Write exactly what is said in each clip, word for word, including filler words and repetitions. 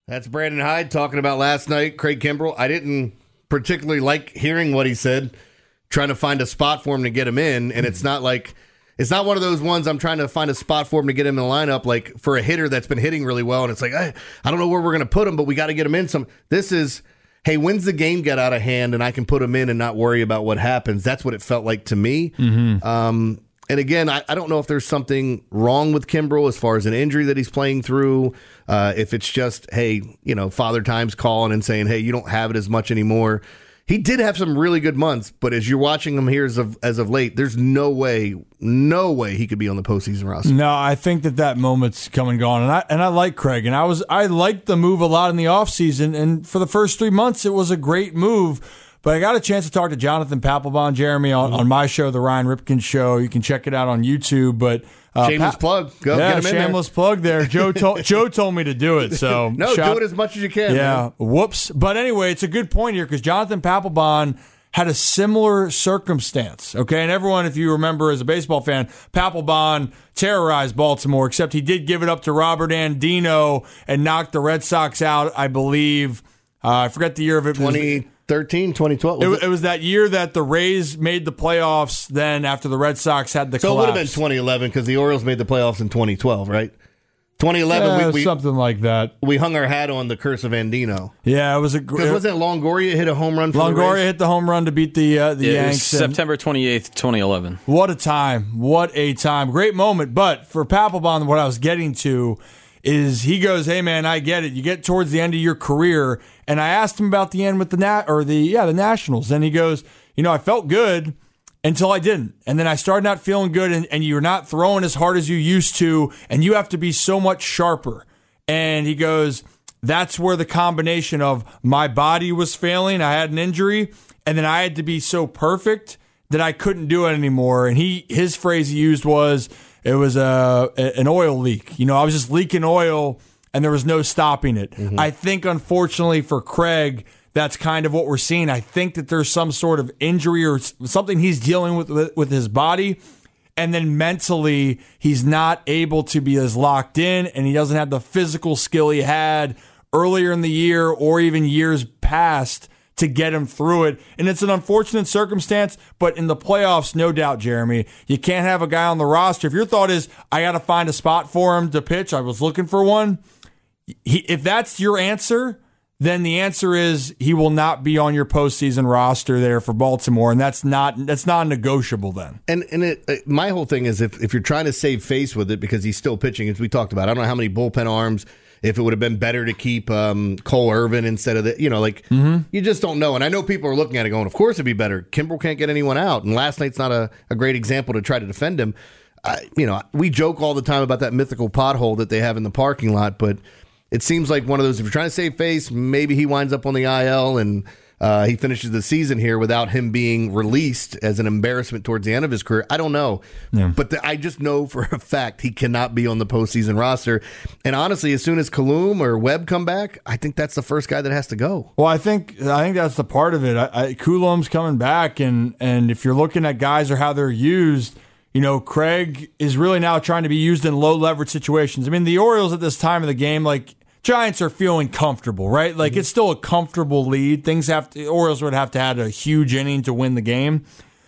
That's Brandon Hyde talking about last night. Craig Kimbrell. I didn't particularly like hearing what he said, trying to find a spot for him to get him in. And it's not like, it's not one of those ones I'm trying to find a spot for him to get him in the lineup, like for a hitter that's been hitting really well. And it's like, I, I don't know where we're going to put him, but we got to get him in some. This is, hey, when's the game get out of hand and I can put him in and not worry about what happens? That's what it felt like to me. Mm-hmm. Um, And again, I, I don't know if there's something wrong with Kimbrell as far as an injury that he's playing through. Uh, if it's just, hey, you know, Father Time's calling and saying, hey, you don't have it as much anymore. He did have some really good months, but as you're watching him here as of, as of late, there's no way, no way he could be on the postseason roster. No, I think that that moment's come and gone. And I and I like Craig. And I was I liked the move a lot in the offseason. And for the first three months, it was a great move. But I got a chance to talk to Jonathan Papelbon, Jeremy, on, on my show, The Ryan Ripken Show. You can check it out on YouTube. But uh, shameless pa- plug. Go yeah, get him in shameless there. plug there. Joe, to- Joe told me to do it. So No, shout- do it as much as you can. Yeah, man. whoops. But anyway, it's a good point here because Jonathan Papelbon had a similar circumstance, okay? And everyone, if you remember as a baseball fan, Papelbon terrorized Baltimore, except he did give it up to Robert Andino and knocked the Red Sox out, I believe. Uh, I forget the year of it. twenty thirteen, twenty twelve It, Was it? it was that year that the Rays made the playoffs then after the Red Sox had the so collapse. it would have been twenty eleven because the Orioles made the playoffs in twenty twelve, right? twenty eleven, Yeah, we, we, something like that. we hung our hat on the curse of Andino. Yeah, it was a Because wasn't it Longoria hit a home run for the Longoria Rays? hit the home run to beat the uh, the Yeah, it was Yanks. and- September twenty-eighth, twenty eleven. What a time. What a time. Great moment. But for Papelbon, what I was getting to is he goes, hey, man, I get it. You get towards the end of your career. And I asked him about the end with the Nat or the, yeah, the Nationals. And he goes, you know, I felt good until I didn't. And then I started not feeling good, and, and you're not throwing as hard as you used to, and you have to be so much sharper. And he goes, that's where the combination of my body was failing, I had an injury, and then I had to be so perfect that I couldn't do it anymore. And he his phrase he used was, it was a, an oil leak. You know, I was just leaking oil, and there was no stopping it. Mm-hmm. I think, unfortunately for Craig, that's kind of what we're seeing. I think that there's some sort of injury or something he's dealing with with, with his body. And then mentally, he's not able to be as locked in, and he doesn't have the physical skill he had earlier in the year or even years past to get him through it. And it's an unfortunate circumstance, but in the playoffs, no doubt, Jeremy, you can't have a guy on the roster. If your thought is, I got to find a spot for him to pitch, I was looking for one, he, if that's your answer, then the answer is he will not be on your postseason roster there for Baltimore, and that's not that's non-negotiable then. And and it, uh, my whole thing is if, if you're trying to save face with it because he's still pitching, as we talked about, I don't know how many bullpen arms, if it would have been better to keep um, Cole Irvin instead of the, you know, like, mm-hmm. you just don't know. And I know people are looking at it going, of course it'd be better. Kimbrell can't get anyone out, and last night's not a, a great example to try to defend him. Uh, you know, we joke all the time about that mythical pothole that they have in the parking lot, but it seems like one of those, if you're trying to save face, maybe he winds up on the I L and uh, he finishes the season here without him being released as an embarrassment towards the end of his career. I don't know. Yeah. But the, I just know for a fact he cannot be on the postseason roster. And honestly, as soon as Kalum or Webb come back, I think that's the first guy that has to go. Well, I think I think that's the part of it. I, I, Coulombe's coming back, and, and if you're looking at guys or how they're used, you know, Craig is really now trying to be used in low leverage situations. I mean, the Orioles at this time of the game, like, Giants are feeling comfortable, right? Like, mm-hmm. It's still a comfortable lead. Things have to, Orioles would have to have a huge inning to win the game.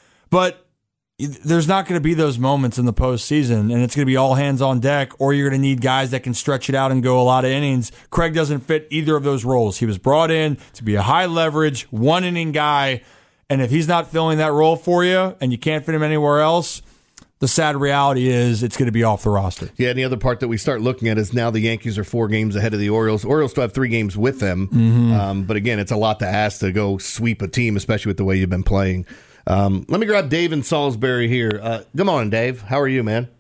But there's not going to be those moments in the postseason, and it's going to be all hands on deck, or you're going to need guys that can stretch it out and go a lot of innings. Craig doesn't fit either of those roles. He was brought in to be a high leverage, one inning guy, and if he's not filling that role for you and you can't fit him anywhere else, the sad reality is it's going to be off the roster. Yeah, and the other part that we start looking at is now the Yankees are four games ahead of the Orioles. Orioles still have three games with them. Mm-hmm. Um, but again, it's a lot to ask to go sweep a team, especially with the way you've been playing. Um, let me grab Dave in Salisbury here. Uh, good morning, Dave. How are you, man?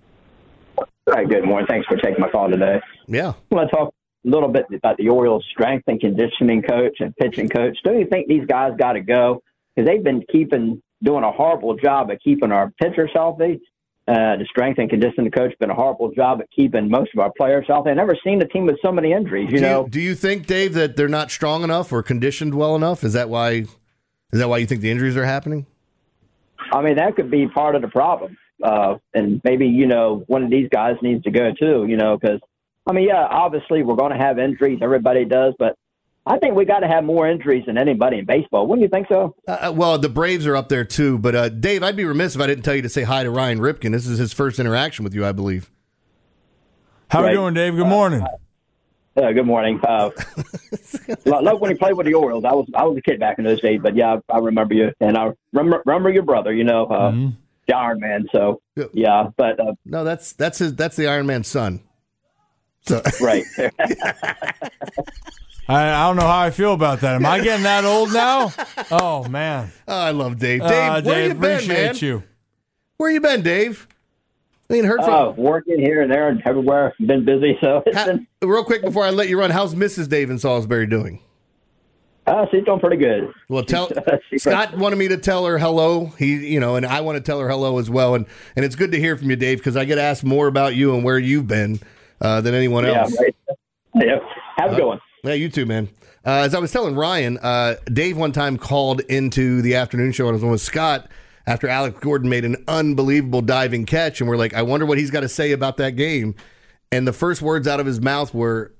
Hi, good morning. Thanks for taking my call today. Yeah. I want to talk a little bit about the Orioles' strength and conditioning coach and pitching coach. Don't you think these guys got to go? Because they've been keeping doing a horrible job of keeping our pitchers healthy. Uh, the strength and conditioning coach been a horrible job at keeping most of our players healthy. I've never seen a team with so many injuries. You do know. You, do you think, Dave, that they're not strong enough or conditioned well enough? Is that why? Is that why you think the injuries are happening? I mean, that could be part of the problem. Uh, and maybe you know one of these guys needs to go too. You know, because I mean, yeah, obviously we're going to have injuries. Everybody does, but I think we got to have more injuries than anybody in baseball. Wouldn't you think so? Uh, well, the Braves are up there too. But uh, Dave, I'd be remiss if I didn't tell you to say hi to Ryan Ripken. This is his first interaction with you, I believe. How Right. we doing, Dave? Good morning. Uh, uh, good morning. Uh, love when he played with the Orioles. I was I was a kid back in those days, but yeah, I, I remember you, and I remember, remember your brother. You know, uh, Mm-hmm. the Iron Man. So yeah, but uh, No, that's that's his that's the Iron Man's son. So right. I, I don't know how I feel about that. Am I getting that old now? Oh man, oh, I love Dave. Dave, uh, where Dave, you been, appreciate man? you. Where you been, Dave? I ain't heard from. Oh, working here and there and everywhere. Been busy, so it's Ha- been. real quick before I let you run, how's Missus Dave in Salisbury doing? Uh, she's doing pretty good. Well, tell She's- Scott wanted me to tell her hello. He, you know, and I want to tell her hello as well. And and it's good to hear from you, Dave, because I get asked more about you and where you've been uh, than anyone Yeah, else. right. Yeah. How's it going? Yeah, you too, man. Uh, as I was telling Ryan, uh, Dave one time called into the afternoon show and I was on with Scott after Alex Gordon made an unbelievable diving catch, and we're like, I wonder what he's got to say about that game. And the first words out of his mouth were,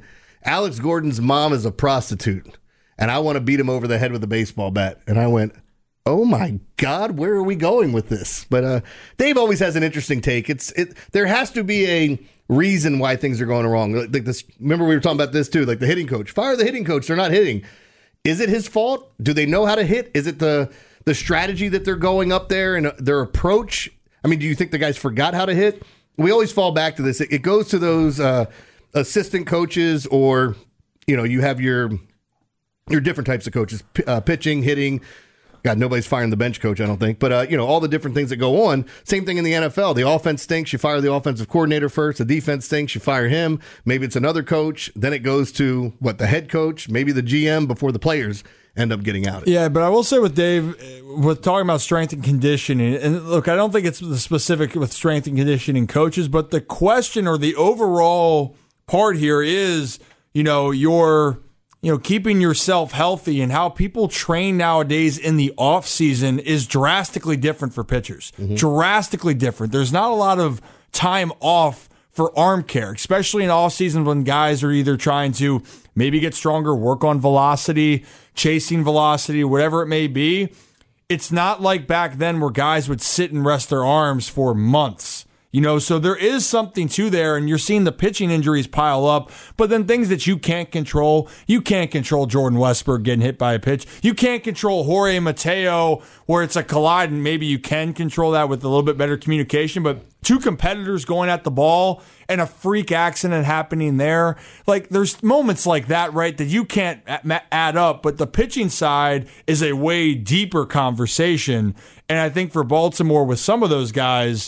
Alex Gordon's mom is a prostitute, and I want to beat him over the head with a baseball bat. And I went, oh my God, where are we going with this? But uh, Dave always has an interesting take. It's it. There has to be a reason why things are going wrong. Like this. Remember we were talking about this too. Like the hitting coach, fire the hitting coach. They're not hitting. Is it his fault? Do they know how to hit? Is it the the strategy that they're going up there and their approach? I mean, do you think the guys forgot how to hit? We always fall back to this. It, it goes to those uh, assistant coaches, or you know, you have your your different types of coaches, P- uh, pitching, hitting. God, nobody's firing the bench coach, I don't think. But, uh, you know, all the different things that go on. Same thing in the N F L. The offense stinks. You fire the offensive coordinator first. The defense stinks. You fire him. Maybe it's another coach. Then it goes to, what, the head coach, maybe the G M before the players end up getting out. Yeah, but I will say with Dave, with talking about strength and conditioning, and look, I don't think it's the specific with strength and conditioning coaches, but the question or the overall part here is, you know, your – you know, keeping yourself healthy and how people train nowadays in the off season is drastically different for pitchers. Mm-hmm. Drastically different. There's not a lot of time off for arm care, especially in off season when guys are either trying to maybe get stronger, work on velocity, chasing velocity, whatever it may be. It's not like back then where guys would sit and rest their arms for months. You know, so there is something to there, and you're seeing the pitching injuries pile up, but then things that you can't control. You can't control Jordan Westburg getting hit by a pitch. You can't control Jorge Mateo where it's a collide, and maybe you can control that with a little bit better communication, but two competitors going at the ball and a freak accident happening there. Like, there's moments like that, right, that you can't add up, but the pitching side is a way deeper conversation, and I think for Baltimore with some of those guys,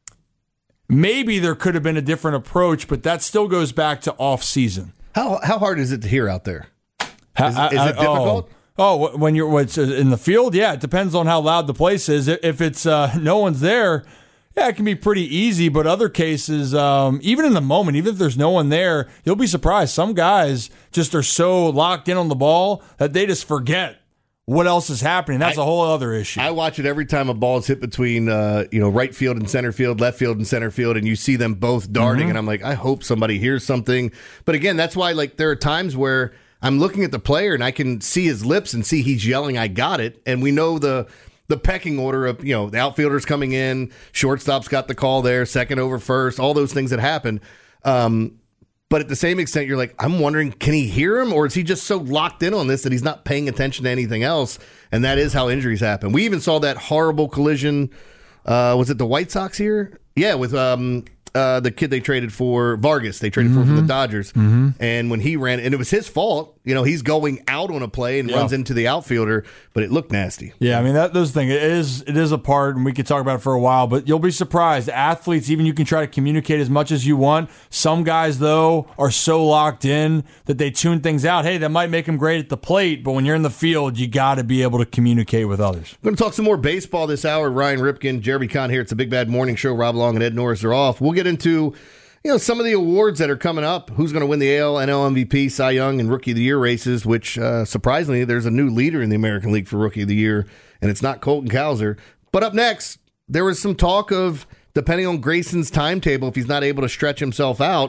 maybe there could have been a different approach, but that still goes back to off season. How how hard is it to hear out there? Is, is it difficult? Oh, oh, when you're what's in the field, yeah, it depends on how loud the place is. If it's uh, no one's there, yeah, it can be pretty easy. But other cases, um, even in the moment, even if there's no one there, you'll be surprised. Some guys just are so locked in on the ball that they just forget what else is happening. That's I, a whole other issue. I watch it every time a ball is hit between uh, you know, right field and center field, left field and center field, and you see them both darting, mm-hmm. and I'm like, I hope somebody hears something. But again, that's why, like, there are times where I'm looking at the player and I can see his lips and see he's yelling, I got it. And we know the the pecking order of, you know, the outfielders coming in, shortstop's got the call there, second over first, all those things that happen. Um, But at the same extent, you're like, I'm wondering, can he hear him, or is he just so locked in on this that he's not paying attention to anything else? And that is how injuries happen. We even saw that horrible collision. Uh, was it the White Sox here? Yeah, with um, uh, the kid they traded for, Vargas. They traded mm-hmm. for from the Dodgers. Mm-hmm. And when he ran, and it was his fault. You know, he's going out on a play and yeah. runs into the outfielder, but it looked nasty. Yeah, I mean, that those things, it is it is a part, and we could talk about it for a while, but you'll be surprised. Athletes, even you can try to communicate as much as you want. Some guys, though, are so locked in that they tune things out. Hey, that might make them great at the plate, but when you're in the field, you got to be able to communicate with others. We're going to talk some more baseball this hour. Ryan Ripken, Jeremy Kahn here. It's a Big Bad Morning Show. Rob Long and Ed Norris are off. We'll get into, you know, some of the awards that are coming up. Who's going to win the A L, N L M V P, Cy Young, and Rookie of the Year races, which, uh, surprisingly, there's a new leader in the American League for Rookie of the Year, and it's not Colton Cowser. But up next, there was some talk of, depending on Grayson's timetable, if he's not able to stretch himself out,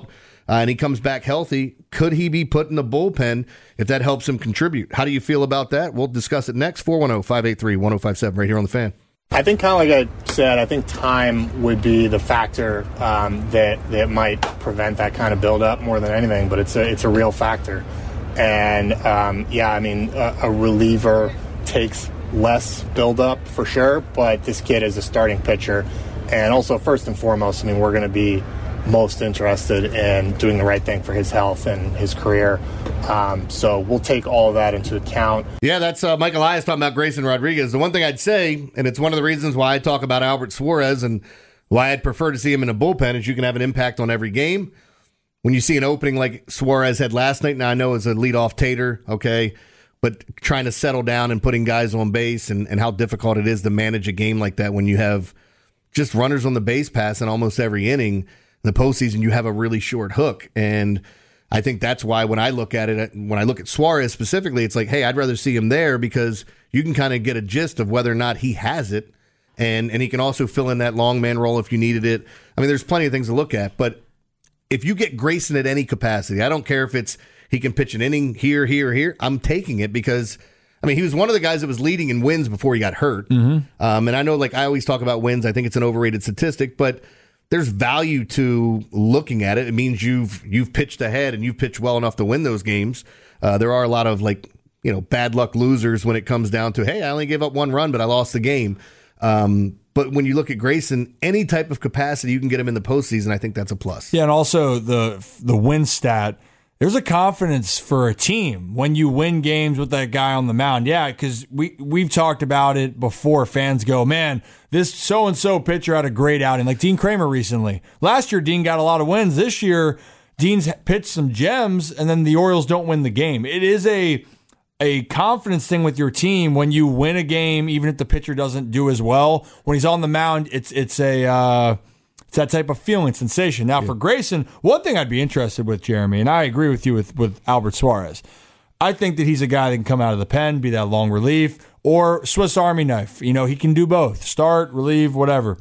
uh, and he comes back healthy, could he be put in the bullpen if that helps him contribute? How do you feel about that? We'll discuss it next. four one zero, five eight three, one zero five seven right here on The Fan. I think kind of like I said, I think time would be the factor um, that that might prevent that kind of buildup more than anything, but it's a, it's a real factor. And, um, yeah, I mean, a, a reliever takes less buildup for sure, but this kid is a starting pitcher. And also, first and foremost, I mean, we're going to be most interested in doing the right thing for his health and his career. Um, so we'll take all of that into account. Yeah, that's uh, Mike Elias talking about Grayson Rodriguez. The one thing I'd say, and it's one of the reasons why I talk about Albert Suarez and why I'd prefer to see him in a bullpen, is you can have an impact on every game. When you see an opening like Suarez had last night, now I know it's a leadoff tater, okay, but trying to settle down and putting guys on base and, and how difficult it is to manage a game like that when you have just runners on the base pass in almost every inning. In the postseason, you have a really short hook. And I think that's why when I look at it, when I look at Suarez specifically, it's like, hey, I'd rather see him there because you can kind of get a gist of whether or not he has it. And, and he can also fill in that long man role if you needed it. I mean, there's plenty of things to look at. But if you get Grayson at any capacity, I don't care if it's he can pitch an inning here, here, here. I'm taking it because, I mean, he was one of the guys that was leading in wins before he got hurt. Mm-hmm. Um, and I know, like, I always talk about wins. I think it's an overrated statistic, but there's value to looking at it. It means you've you've pitched ahead and you've pitched well enough to win those games. Uh, there are a lot of, like, you know, bad luck losers when it comes down to, hey, I only gave up one run, but I lost the game. Um, but when you look at Grayson, any type of capacity you can get him in the postseason, I think that's a plus. Yeah, and also the the win stat. There's a confidence for a team when you win games with that guy on the mound. Yeah, because we, we've talked about it before. Fans go, man, this so-and-so pitcher had a great outing, like Dean Kramer recently. Last year, Dean got a lot of wins. This year, Dean's pitched some gems, and then the Orioles don't win the game. It is a a confidence thing with your team when you win a game, even if the pitcher doesn't do as well. When he's on the mound, it's it's a... Uh, It's that type of feeling, sensation. Now, yeah. For Grayson, one thing I'd be interested with, Jeremy, and I agree with you with, with Albert Suarez, I think that he's a guy that can come out of the pen, be that long relief, or Swiss Army knife. You know, he can do both. Start, relieve, whatever.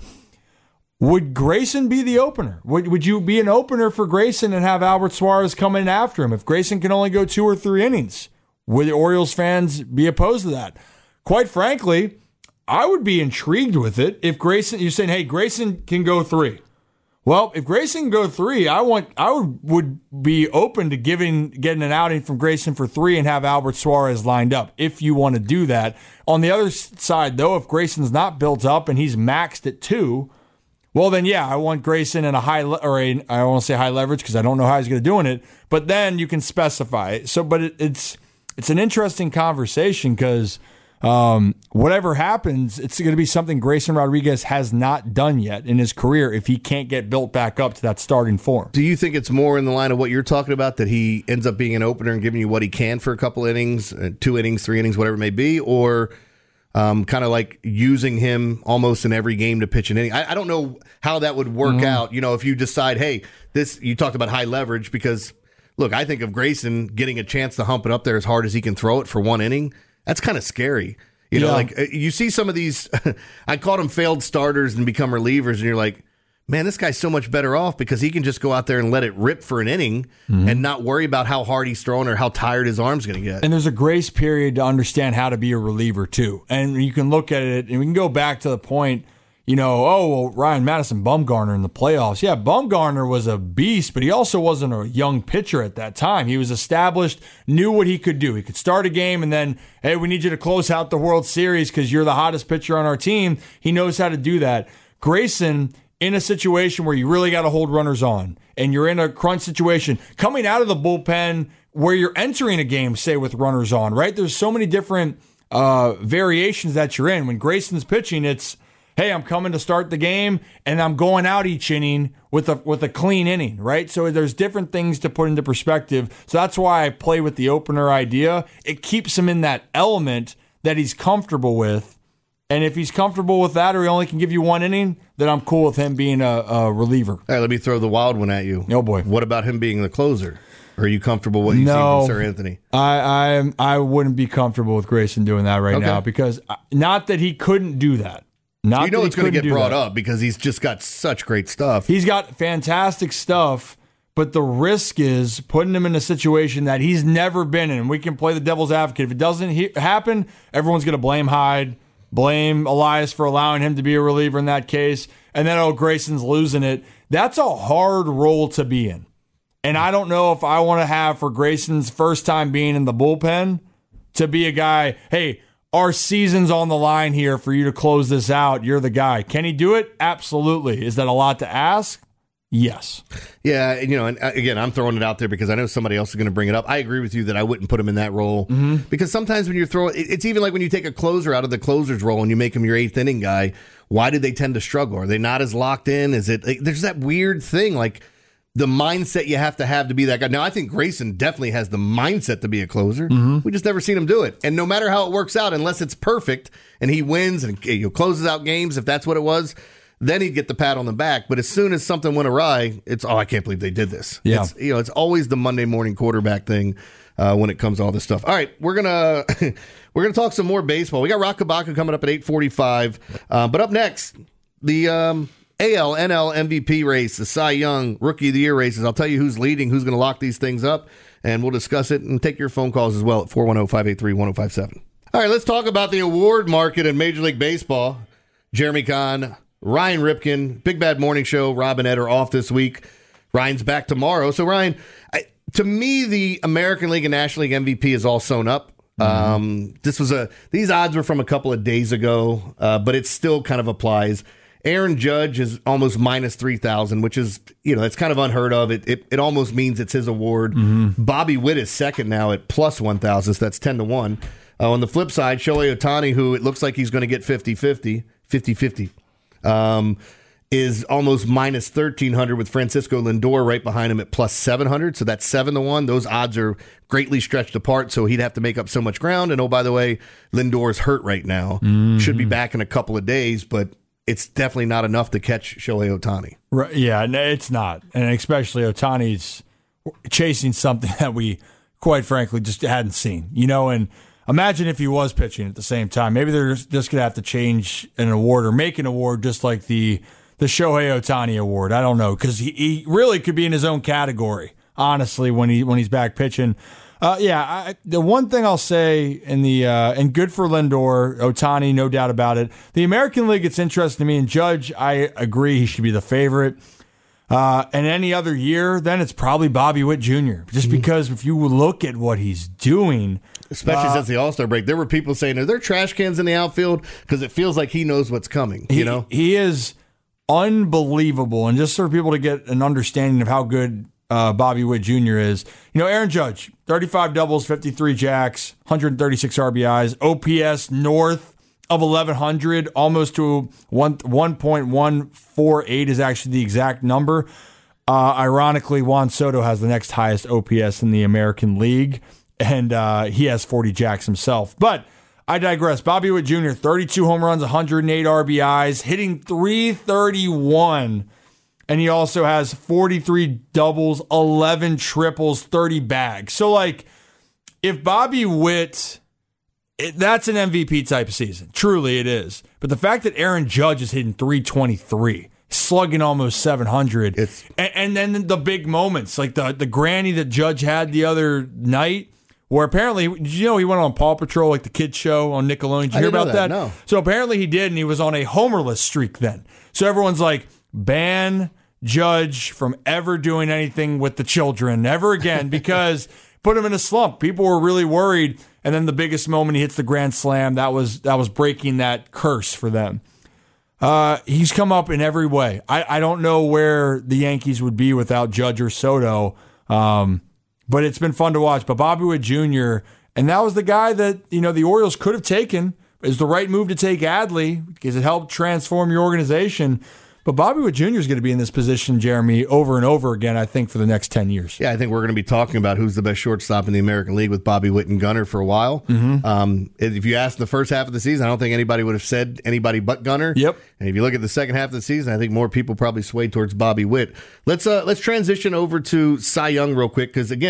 Would Grayson be the opener? Would would you be an opener for Grayson and have Albert Suarez come in after him? If Grayson can only go two or three innings, would the Orioles fans be opposed to that? Quite frankly, I would be intrigued with it if Grayson, you're saying, hey, Grayson can go three. Well, if Grayson can go three, I want, I would, would be open to giving, getting an outing from Grayson for three and have Albert Suarez lined up if you want to do that. On the other side, though, if Grayson's not built up and he's maxed at two, well, then, yeah, I want Grayson in a high, le- or a, I don't want to say high leverage because I don't know how he's going to do in it, but then you can specify it. So, but it, it's, it's an interesting conversation because Um, whatever happens, it's going to be something Grayson Rodriguez has not done yet in his career if he can't get built back up to that starting form. Do you think it's more in the line of what you're talking about, that he ends up being an opener and giving you what he can for a couple innings, uh, two innings, three innings, whatever it may be, or um, kind of like using him almost in every game to pitch an inning? I, I don't know how that would work mm-hmm. out. You know, if you decide, hey, this, you talked about high leverage because, look, I think of Grayson getting a chance to hump it up there as hard as he can throw it for one inning. That's kind of scary. You know, yeah. like you see some of these, I called them failed starters and become relievers, and you're like, man, this guy's so much better off because he can just go out there and let it rip for an inning mm-hmm. and not worry about how hard he's throwing or how tired his arm's going to get. And there's a grace period to understand how to be a reliever, too. And you can look at it, and we can go back to the point, you know, oh, well, Ryan Madison Bumgarner in the playoffs. Yeah, Bumgarner was a beast, but he also wasn't a young pitcher at that time. He was established, knew what he could do. He could start a game and then, hey, we need you to close out the World Series because you're the hottest pitcher on our team. He knows how to do that. Grayson, in a situation where you really got to hold runners on and you're in a crunch situation, coming out of the bullpen where you're entering a game, say, with runners on, right? There's so many different uh, variations that you're in. When Grayson's pitching, it's, hey, I'm coming to start the game, and I'm going out each inning with a with a clean inning, right? So there's different things to put into perspective. So that's why I play with the opener idea. It keeps him in that element that he's comfortable with. And if he's comfortable with that or he only can give you one inning, then I'm cool with him being a, a reliever. All right, let me throw the wild one at you. Oh, boy. What about him being the closer? Or are you comfortable with what you no, see from Sir Anthony? I, I, I wouldn't be comfortable with Grayson doing that right okay. now because not that he couldn't do that. Not you know it's going to get brought that. up because he's just got such great stuff. He's got fantastic stuff, but the risk is putting him in a situation that he's never been in. We can play the devil's advocate. If it doesn't he- happen, everyone's going to blame Hyde, blame Elias for allowing him to be a reliever in that case, and then, oh, Grayson's losing it. That's a hard role to be in. And I don't know if I want to have for Grayson's first time being in the bullpen to be a guy, hey, our season's on the line here for you to close this out. You're the guy. Can he do it? Absolutely. Is that a lot to ask? Yes. Yeah, you know, and again, I'm throwing it out there because I know somebody else is going to bring it up. I agree with you that I wouldn't put him in that role mm-hmm. because sometimes when you're throwing, it's even like when you take a closer out of the closer's role and you make him your eighth inning guy. Why do they tend to struggle? Are they not as locked in? Is it? Like, there's that weird thing, like the mindset you have to have to be that guy. Now, I think Grayson definitely has the mindset to be a closer. Mm-hmm. We just never seen him do it. And no matter how it works out, unless it's perfect and he wins and you know, closes out games, if that's what it was, then he'd get the pat on the back. But as soon as something went awry, it's, oh, I can't believe they did this. Yeah. It's, you know, it's always the Monday morning quarterback thing uh, when it comes to all this stuff. All right, we're gonna we're gonna talk some more baseball. We got Rock Kabaka coming up at eight forty-five. Uh, but up next, the um, A L N L M V P race, the Cy Young Rookie of the Year races. I'll tell you who's leading, who's going to lock these things up, and we'll discuss it and take your phone calls as well at four one zero, five eight three, one zero five seven. All right, let's talk about the award market in Major League Baseball. Jeremy Kahn, Ryan Ripken, Big Bad Morning Show. Rob and Ed are off this week. Ryan's back tomorrow. So, Ryan, I, to me, the American League and National League M V P is all sewn up. Mm-hmm. Um, this was a these odds were from a couple of days ago, uh, but it still kind of applies. Aaron Judge is almost minus three thousand, which is, you know, that's kind of unheard of. It it, it almost means it's his award. Mm-hmm. Bobby Witt is second now at plus one thousand, so that's ten to one. Uh, on the flip side, Shohei Ohtani, who it looks like he's going to get fifty-fifty, fifty-fifty, um, is almost minus thirteen hundred with Francisco Lindor right behind him at plus seven hundred. So that's seven to one. Those odds are greatly stretched apart, so he'd have to make up so much ground. And oh, by the way, Lindor's hurt right now. Mm-hmm. Should be back in a couple of days, but it's definitely not enough to catch Shohei Ohtani. Right, yeah, no, it's not. And especially Ohtani's chasing something that we, quite frankly, just hadn't seen. You know, and imagine if he was pitching at the same time. Maybe they're just going to have to change an award or make an award just like the the Shohei Ohtani award. I don't know, because he, he really could be in his own category, honestly, when he when he's back pitching. Uh, yeah, I, the one thing I'll say in the uh, and good for Lindor, Ohtani, no doubt about it. The American League, it's interesting to me. And Judge, I agree, he should be the favorite. Uh, and any other year, then it's probably Bobby Witt Junior Just mm-hmm. because if you look at what he's doing, especially uh, since the All-Star break, there were people saying, "Are there trash cans in the outfield?" Because it feels like he knows what's coming. He, you know, he is unbelievable, and just for people to get an understanding of how good Uh, Bobby Witt Junior is. You know, Aaron Judge, thirty-five doubles, fifty-three jacks, one hundred thirty-six R B Is, O P S north of eleven hundred, almost to one, one point one four eight is actually the exact number. Uh, ironically, Juan Soto has the next highest O P S in the American League, and uh, he has forty jacks himself. But I digress. Bobby Witt Junior, thirty-two home runs, one hundred eight R B Is, hitting three thirty-one. And he also has forty-three doubles, eleven triples, thirty bags. So, like, if Bobby Witt, it, that's an M V P type of season. Truly, it is. But the fact that Aaron Judge is hitting three twenty-three, slugging almost seven hundred, it's, and, and then the big moments, like the, the granny that Judge had the other night, where apparently, did you know he went on Paw Patrol, like the kids show on Nickelodeon? Did you I hear didn't know about that? that? No. So apparently he did, and he was on a homerless streak then. So everyone's like, ban Judge from ever doing anything with the children ever again, because put him in a slump. People were really worried, and then the biggest moment he hits the grand slam, that was that was breaking that curse for them. Uh, he's come up in every way. I, I don't know where the Yankees would be without Judge or Soto, um, but it's been fun to watch. But Bobby Witt Junior, and that was the guy that, you know, the Orioles could have taken. It was the right move to take Adley because it helped transform your organization. But Bobby Witt Junior is going to be in this position, Jeremy, over and over again, I think, for the next ten years. Yeah, I think we're going to be talking about who's the best shortstop in the American League with Bobby Witt and Gunnar for a while. Mm-hmm. Um, if you asked the first half of the season, I don't think anybody would have said anybody but Gunnar. Yep. And if you look at the second half of the season, I think more people probably swayed towards Bobby Witt. Let's uh, let's transition over to Cy Young real quick, because, again,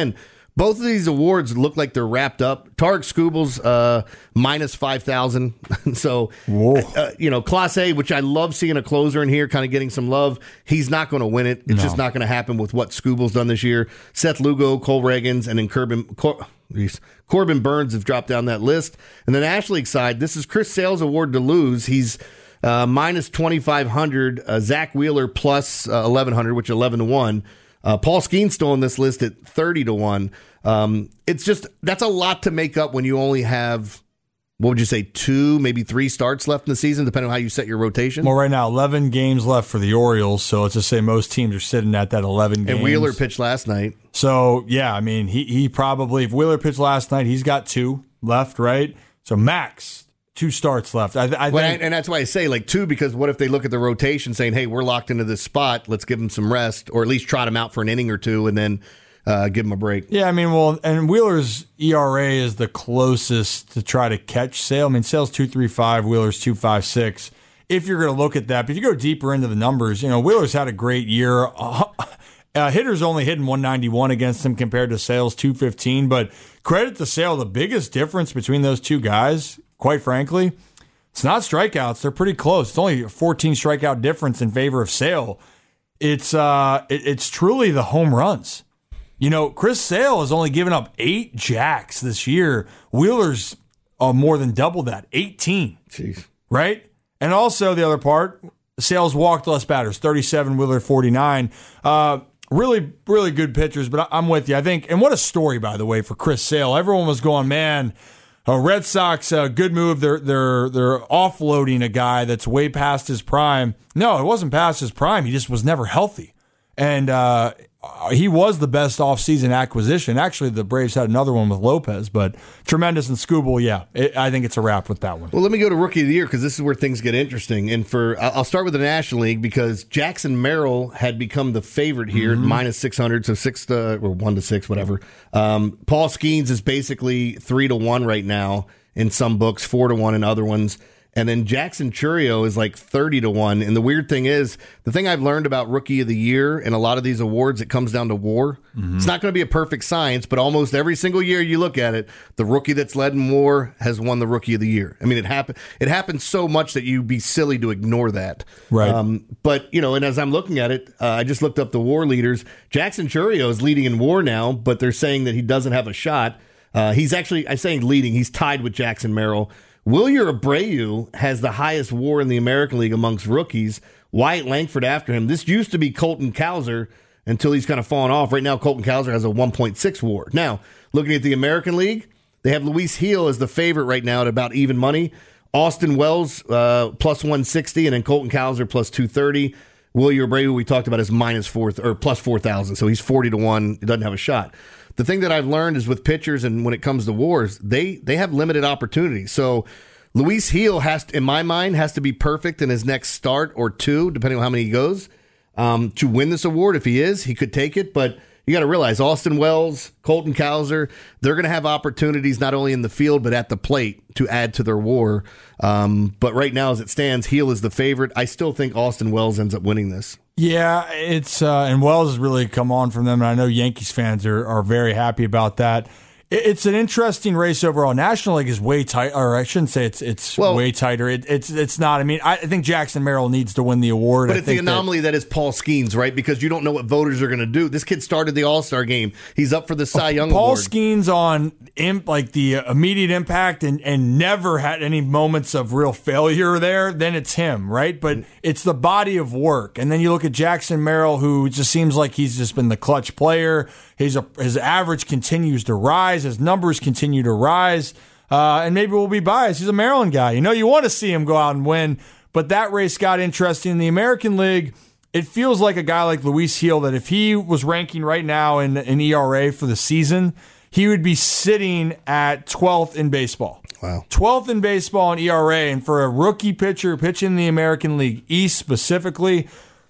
both of these awards look like they're wrapped up. Tarek Skubals, uh, minus five thousand. So, uh, you know, Class A, which I love seeing a closer in here, kind of getting some love. He's not going to win it. It's no. just not going to happen with what Skubals done this year. Seth Lugo, Cole Reagans, and then Corbin, Cor- Corbin Burns have dropped down that list. And then National League side, this is Chris Sale's award to lose. He's uh, minus twenty-five hundred. Uh, Zach Wheeler plus uh, eleven hundred, which is eleven to one. Uh, Paul Skeen's still on this list at thirty to one. Um, it's just, that's a lot to make up when you only have, what would you say, two, maybe three starts left in the season, depending on how you set your rotation? Well, right now, eleven games left for the Orioles, so let's just say most teams are sitting at that eleven games. And Wheeler pitched last night. So, yeah, I mean, he, he probably, if Wheeler pitched last night, he's got two left, right? So, max, two starts left. I, I well, think, and that's why I say, like, two, because what if they look at the rotation saying, hey, we're locked into this spot, let's give them some rest, or at least trot them out for an inning or two, and then Uh, give him a break. Yeah, I mean, well, and Wheeler's E R A is the closest to try to catch Sale. I mean, Sale's two point three five, Wheeler's two point five six. If you're going to look at that, but if you go deeper into the numbers, you know, Wheeler's had a great year. Uh, uh, hitters only hitting one ninety-one against him compared to Sale's two fifteen. But credit to Sale, the biggest difference between those two guys, quite frankly, it's not strikeouts. They're pretty close. It's only a fourteen strikeout difference in favor of Sale. It's uh, it, it's truly the home runs. You know, Chris Sale has only given up eight jacks this year. Wheeler's uh, more than double that, eighteen. Jeez. Right? And also the other part, Sale's walked less batters, thirty-seven, Wheeler forty-nine. Uh, really, really good pitchers, but I'm with you. I think, and what a story, by the way, for Chris Sale. Everyone was going, man, uh, Red Sox, uh, good move. They're, they're, they're offloading a guy that's way past his prime. No, it wasn't past his prime. He just was never healthy. And, uh, he was the best offseason acquisition. Actually, the Braves had another one with Lopez, but tremendous and Skubal, yeah. It, I think it's a wrap with that one. Well, let me go to Rookie of the Year because this is where things get interesting. And for I'll start with the National League because Jackson Merrill had become the favorite here, mm-hmm. minus six hundred, so six to or one to six, whatever. Um, Paul Skeens is basically three to one right now in some books, four to one in other ones. And then Jackson Chourio is like thirty to one. And the weird thing is, the thing I've learned about Rookie of the Year and a lot of these awards, it comes down to WAR. Mm-hmm. It's not going to be a perfect science, but almost every single year you look at it, the rookie that's led in WAR has won the Rookie of the Year. I mean, it happen, it happens so much that you'd be silly to ignore that. Right. Um, but, you know, and as I'm looking at it, uh, I just looked up the WAR leaders. Jackson Chourio is leading in WAR now, but they're saying that he doesn't have a shot. Uh, he's actually, I'm saying leading, he's tied with Jackson Merrill. Wilyer Abreu has the highest WAR in the American League amongst rookies. Wyatt Langford after him. This used to be Colton Cowser until he's kind of fallen off. Right now, Colton Cowser has a one point six WAR. Now, looking at the American League, they have Luis Gil as the favorite right now at about even money. Austin Wells, uh, plus one sixty, and then Colton Cowser plus two thirty. Wilyer Abreu, we talked about, is minus four, or plus four thousand, so he's forty to one. He doesn't have a shot. The thing that I've learned is with pitchers and when it comes to wars, they they have limited opportunities. So Luis Gil has, to, in my mind, has to be perfect in his next start or two, depending on how many he goes, um, to win this award. If he is, he could take it. But you got to realize Austin Wells, Colton Cowser, they're going to have opportunities not only in the field but at the plate to add to their WAR. Um, but right now, as it stands, Gil is the favorite. I still think Austin Wells ends up winning this. Yeah, it's uh, and Wells has really come on from them, and I know Yankees fans are, are very happy about that. It's an interesting race overall. National League is way tight, or I shouldn't say it's it's well, way tighter. It, it's it's not. I mean, I think Jackson Merrill needs to win the award. But I it's the anomaly that, that is Paul Skeens, right? Because you don't know what voters are going to do. This kid started the All-Star game. He's up for the Cy Young Paul Award. Paul Skeens on imp, like the immediate impact and, and never had any moments of real failure there, then it's him, right? But it's the body of work. And then you look at Jackson Merrill, who just seems like he's just been the clutch player. His, his average continues to rise. His numbers continue to rise. Uh, and maybe we'll be biased. He's a Maryland guy. You know, you want to see him go out and win. But that race got interesting. In the American League, it feels like a guy like Luis Gil that if he was ranking right now in, in E R A for the season, he would be sitting at twelfth in baseball. Wow. twelfth in baseball in E R A. And for a rookie pitcher pitching in the American League East specifically,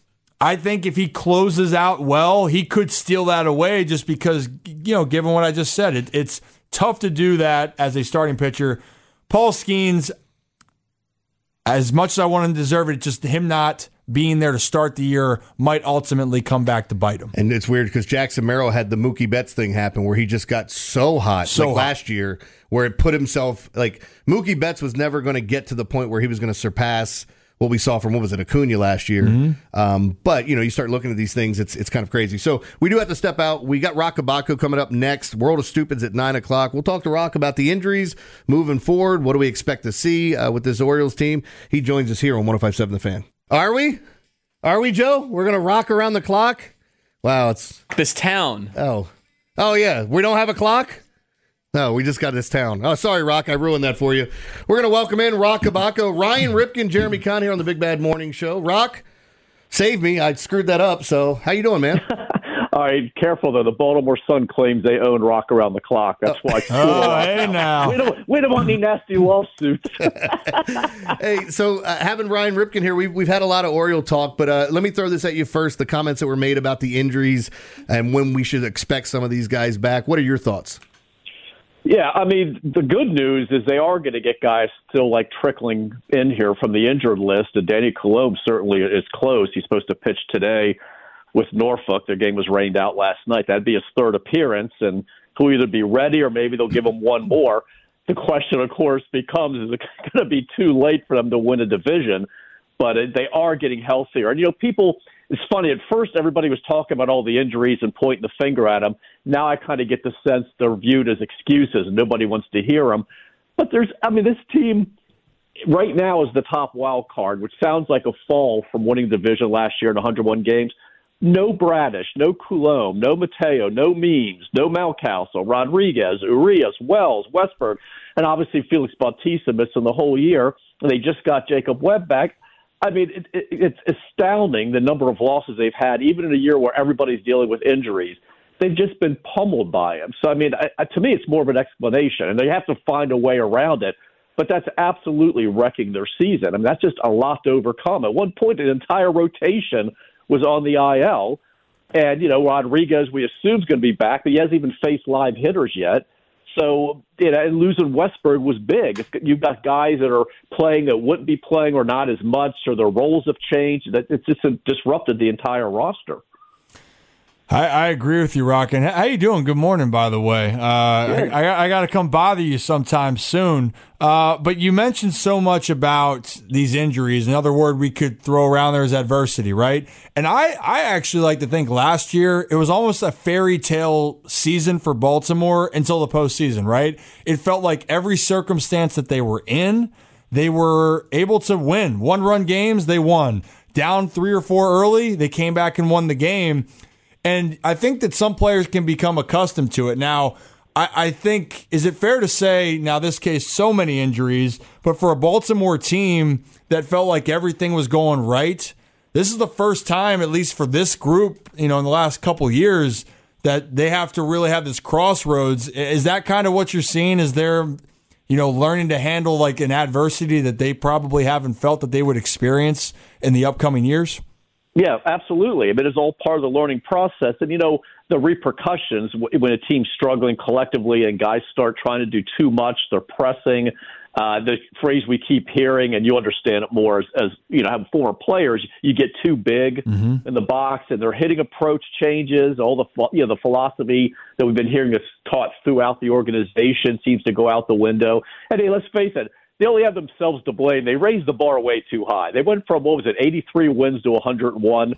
I think if he closes out well, he could steal that away just because, you know, given what I just said, it, it's tough to do that as a starting pitcher. Paul Skeens, as much as I want him to deserve it, just him not being there to start the year might ultimately come back to bite him. And it's weird because Jackson Merrill had the Mookie Betts thing happen where he just got so hot So like hot. last year where it put himself like Mookie Betts was never going to get to the point where he was going to surpass what we saw from, what was it, Acuna last year. Mm-hmm. Um, but, you know, you start looking at these things, it's it's kind of crazy. So we do have to step out. We got Roch Kubatko coming up next. World of Stupids at nine o'clock. We'll talk to Roch about the injuries moving forward. What do we expect to see uh, with this Orioles team? He joins us here on one oh five point seven The Fan. Are we? Are we, Joe? We're going to rock around the clock? Wow, it's... This town. Oh. Oh, yeah. We don't have a clock? No, we just got this town. Oh, sorry, Roch. I ruined that for you. We're going to welcome in Roch Kubatko, Ryan Ripken, Jeremy Kahn here on the Big Bad Morning Show. Roch, save me. I screwed that up. So how you doing, man? All right, careful, though. The Baltimore Sun claims they own Rock around the clock. That's why. It's Oh, hey now. We don't, we don't want any nasty lawsuits. Hey, so uh, having Ryan Ripken here, we've, we've had a lot of Oriole talk, but uh, let me throw this at you first. The comments that were made about the injuries and when we should expect some of these guys back. What are your thoughts? Yeah, I mean, the good news is they are going to get guys still like trickling in here from the injured list. And Danny Colomb certainly is close. He's supposed to pitch today with Norfolk. Their game was rained out last night. That'd be his third appearance, and he'll either be ready or maybe they'll give him one more. The question, of course, becomes, is it going to be too late for them to win a division? But it, they are getting healthier. And, you know, people, it's funny, at first everybody was talking about all the injuries and pointing the finger at them. Now I kind of get the sense they're viewed as excuses and nobody wants to hear them. But there's, I mean, this team right now is the top wild card, which sounds like a fall from winning the division last year in one hundred one games. No Bradish, no Coulomb, no Mateo, no Means, no Mountcastle, Rodriguez, Urias, Wells, Westberg, and obviously Felix Bautista missing the whole year. And they just got Jacob Webb back. I mean, it, it, it's astounding the number of losses they've had, even in a year where everybody's dealing with injuries. They've just been pummeled by him. So, I mean, I, to me, it's more of an explanation, and they have to find a way around it. But that's absolutely wrecking their season. I mean, that's just a lot to overcome. At one point, an entire rotation was on the I L, and, you know, Rodriguez, we assume, is going to be back, but he hasn't even faced live hitters yet. So, you know, and losing Westberg was big. It's, you've got guys that are playing that wouldn't be playing or not as much, or their roles have changed. That it's just disrupted the entire roster. I, I agree with you, Roch. And how you doing? Good morning, by the way. Uh, I, I, I got to come bother you sometime soon. Uh, but you mentioned so much about these injuries. Another word we could throw around there is adversity, right? And I, I actually like to think last year it was almost a fairy tale season for Baltimore until the postseason, right? It felt like every circumstance that they were in, they were able to win. One-run games, they won. Down three or four early, they came back and won the game. And I think that some players can become accustomed to it. Now, I, I think, is it fair to say, now this case, so many injuries, but for a Baltimore team that felt like everything was going right, this is the first time, at least for this group, you know, in the last couple of years, that they have to really have this crossroads. Is that kind of what you're seeing? Is there, you know, learning to handle like an adversity that they probably haven't felt that they would experience in the upcoming years? Yeah, absolutely. I mean, it's all part of the learning process. And, you know, the repercussions when a team's struggling collectively and guys start trying to do too much, they're pressing. Uh, the phrase we keep hearing, and you understand it more as, as you know, have former players, you get too big mm-hmm. in the box and their hitting approach changes. All the, you know, the philosophy that we've been hearing that's taught throughout the organization seems to go out the window. And hey, let's face it, they only have themselves to blame. They raised the bar way too high. They went from, what was it, eighty-three wins to one hundred one.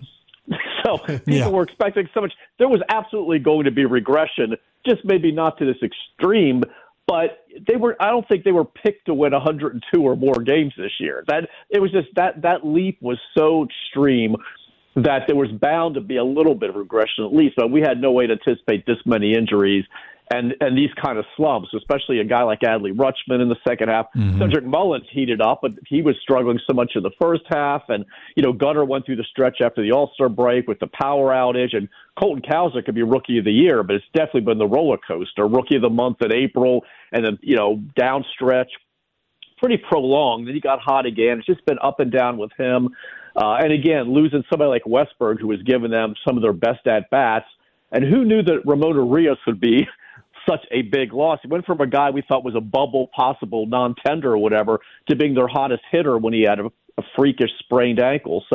So people yeah. were expecting so much. There was absolutely going to be regression, just maybe not to this extreme, but they were. I don't think they were picked to win one hundred two or more games this year. That it was just that that leap was so extreme that there was bound to be a little bit of regression at least, but we had no way to anticipate this many injuries. And and these kind of slumps, especially a guy like Adley Rutschman in the second half. Mm-hmm. Cedric Mullins heated up, but he was struggling so much in the first half. And, you know, Gunnar went through the stretch after the All-Star break with the power outage. And Colton Cowser could be Rookie of the Year, but it's definitely been the roller coaster. Rookie of the Month in April, and then, you know, down stretch, pretty prolonged. Then he got hot again. It's just been up and down with him. Uh, and, again, losing somebody like Westberg, who was giving them some of their best at-bats. And who knew that Ramon Urias would be such a big loss? He went from a guy we thought was a bubble possible non-tender or whatever to being their hottest hitter when he had a, a freakish sprained ankle. So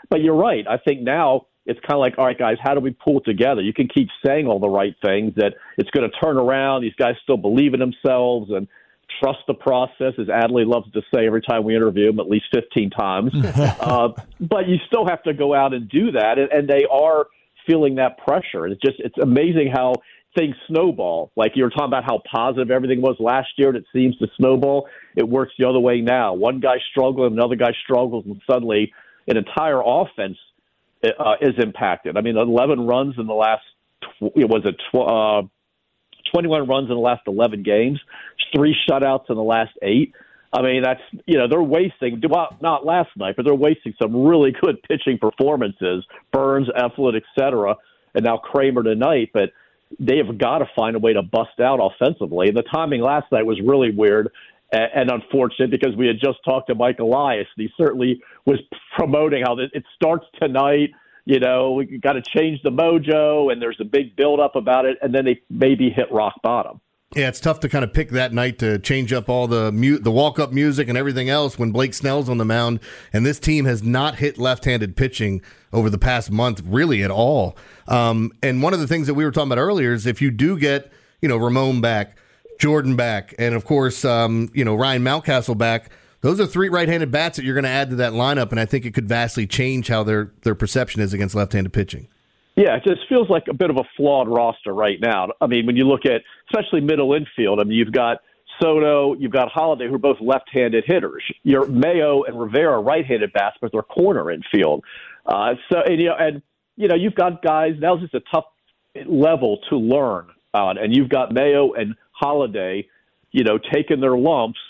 But you're right. I think now it's kind of like, all right, guys, how do we pull it together? You can keep saying all the right things, that it's going to turn around. These guys still believe in themselves and trust the process, as Adley loves to say every time we interview him, at least fifteen times. uh, but you still have to go out and do that, and, and they are feeling that pressure. It's just it's amazing how things snowball. Like you were talking about how positive everything was last year, and it seems to snowball. It works the other way now. One guy struggling, another guy struggles, and suddenly an entire offense uh, is impacted. I mean, eleven runs in the last, tw- was it tw- uh, twenty-one runs in the last eleven games, three shutouts in the last eight. I mean, that's, you know, they're wasting, well, not last night, but they're wasting some really good pitching performances, Burns, Eflin, et cetera, and now Kramer tonight. But they have got to find a way to bust out offensively. And the timing last night was really weird and, and unfortunate, because we had just talked to Mike Elias, and he certainly was promoting how it starts tonight. You know, we got to change the mojo, and there's a big build-up about it, and then they maybe hit rock bottom. Yeah, it's tough to kind of pick that night to change up all the mu- the walk-up music and everything else when Blake Snell's on the mound, and this team has not hit left-handed pitching over the past month really at all. Um, and one of the things that we were talking about earlier is if you do get, you know, Ramon back, Jordan back, and of course, um, you know, Ryan Mountcastle back, those are three right-handed bats that you're going to add to that lineup, and I think it could vastly change how their their perception is against left-handed pitching. Yeah, it just feels like a bit of a flawed roster right now. I mean, when you look at especially middle infield, I mean, you've got Soto, you've got Holiday, who are both left-handed hitters. Your Mayo and Rivera right-handed bats, but they're corner infield. Uh, so, and, you know, and you know, you've got guys. Now it's just a tough level to learn on, and you've got Mayo and Holiday, you know, taking their lumps,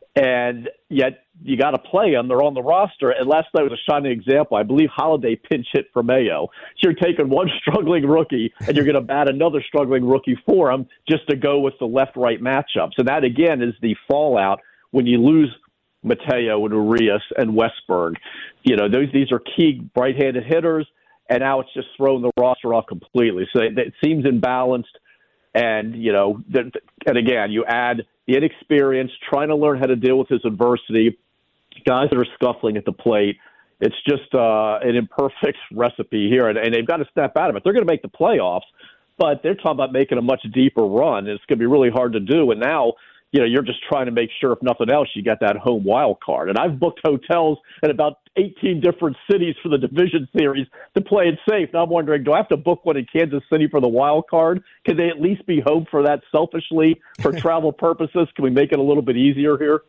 and yet you got to play them. They're on the roster. And last night was a shining example. I believe Holiday pinch hit for Mayo. So you're taking one struggling rookie and you're going to bat another struggling rookie for him just to go with the left-right matchups. And that, again, is the fallout when you lose Mateo and Urias and Westberg. You know, those these are key right-handed hitters, and now it's just throwing the roster off completely. So it, it seems imbalanced. And, you know, the, and again, you add the inexperience, trying to learn how to deal with his adversity, guys that are scuffling at the plate. It's just uh, an imperfect recipe here, and, and they've got to step out of it. They're going to make the playoffs, but they're talking about making a much deeper run, and it's going to be really hard to do. And now, you know, you're just trying to make sure, if nothing else, you got that home wild card. And I've booked hotels in about eighteen different cities for the division series to play it safe. Now I'm wondering, do I have to book one in Kansas City for the wild card? Can they at least be home for that selfishly for travel purposes? Can we make it a little bit easier here?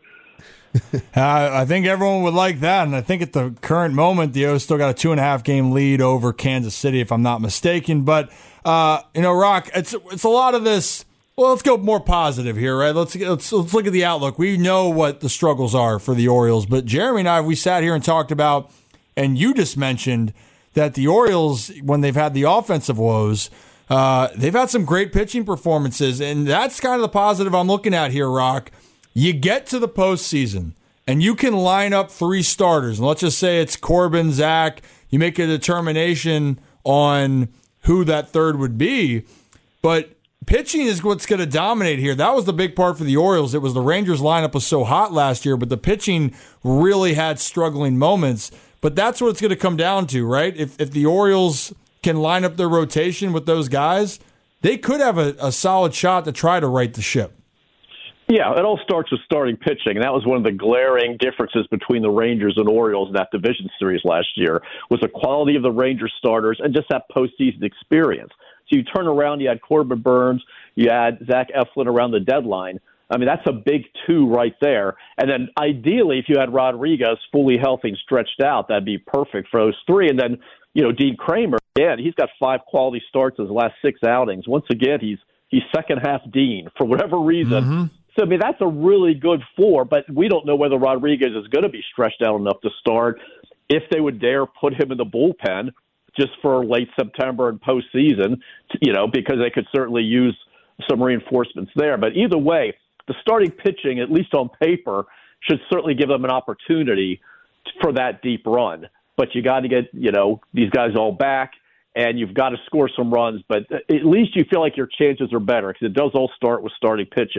uh, I think everyone would like that, and I think at the current moment, the O's still got a two and a half game lead over Kansas City, if I'm not mistaken. But uh, you know, Rock, it's it's a lot of this. Well, let's go more positive here, right? Let's, let's let's look at the outlook. We know what the struggles are for the Orioles, but Jeremy and I, we sat here and talked about, and you just mentioned that the Orioles, when they've had the offensive woes, uh, they've had some great pitching performances, and that's kind of the positive I'm looking at here, Rock. You get to the postseason, and you can line up three starters, and let's just say it's Corbin, Zach. You make a determination on who that third would be, but pitching is what's going to dominate here. That was the big part for the Orioles. It was the Rangers lineup was so hot last year, but the pitching really had struggling moments. But that's what it's going to come down to, right? If if the Orioles can line up their rotation with those guys, they could have a, a solid shot to try to right the ship. Yeah, it all starts with starting pitching, and that was one of the glaring differences between the Rangers and Orioles in that division series last year, was the quality of the Rangers starters and just that postseason experience. So you turn around, you had Corbin Burns, you had Zach Eflin around the deadline. I mean, that's a big two right there. And then ideally, if you had Rodriguez fully healthy and stretched out, that'd be perfect for those three. And then, you know, Dean Kramer, again, he's got five quality starts in his last six outings. Once again, he's he's second half Dean for whatever reason. Mm-hmm. So, I mean, that's a really good four, but we don't know whether Rodriguez is going to be stretched out enough to start, if they would dare put him in the bullpen just for late September and postseason, you know, because they could certainly use some reinforcements there. But either way, the starting pitching, at least on paper, should certainly give them an opportunity for that deep run. But you got to get, you know, these guys all back, and you've got to score some runs. But at least you feel like your chances are better, because it does all start with starting pitching.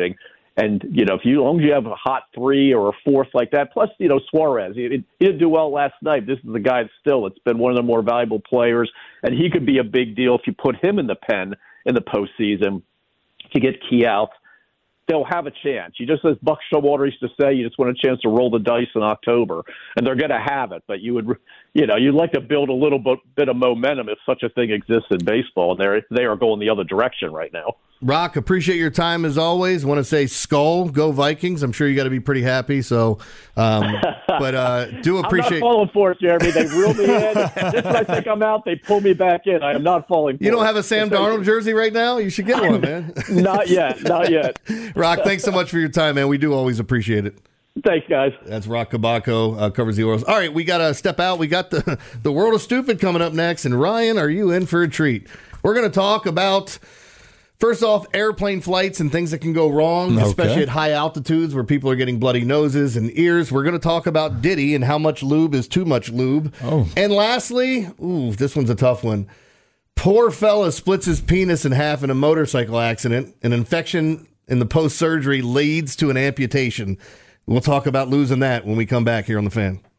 And, you know, if you, as long as you have a hot three or a fourth like that, plus, you know, Suarez, he, he didn't do well last night. This is the guy that still, it's been one of the more valuable players, and he could be a big deal if you put him in the pen in the postseason to get Key out. They'll have a chance. You just, as Buck Showalter used to say, you just want a chance to roll the dice in October, and they're going to have it. But you would, you know, you'd like to build a little bit, bit of momentum if such a thing exists in baseball, and they're they are going the other direction right now. Rock, appreciate your time as always. Want to say Skull, go Vikings. I'm sure you got to be pretty happy. So, um, but uh, do appreciate. I'm not falling for it, Jeremy. They reel me in. Just when I think I'm out, they pull me back in. I am not falling for it. You don't have a Sam Darnold jersey right now? You should get one, man. Not yet. Not yet. Rock, thanks so much for your time, man. We do always appreciate it. Thanks, guys. That's Rock Kabako, uh, covers the Orioles. All right, we got to step out. We got the, the World of Stupid coming up next. And Ryan, are you in for a treat? We're going to talk about, first off, airplane flights and things that can go wrong, Okay. especially at high altitudes where people are getting bloody noses and ears. We're going to talk about Diddy and how much lube is too much lube. Oh. And lastly, ooh, this one's a tough one. Poor fella splits his penis in half in a motorcycle accident. An infection in the post-surgery leads to an amputation. We'll talk about losing that when we come back here on The Fan.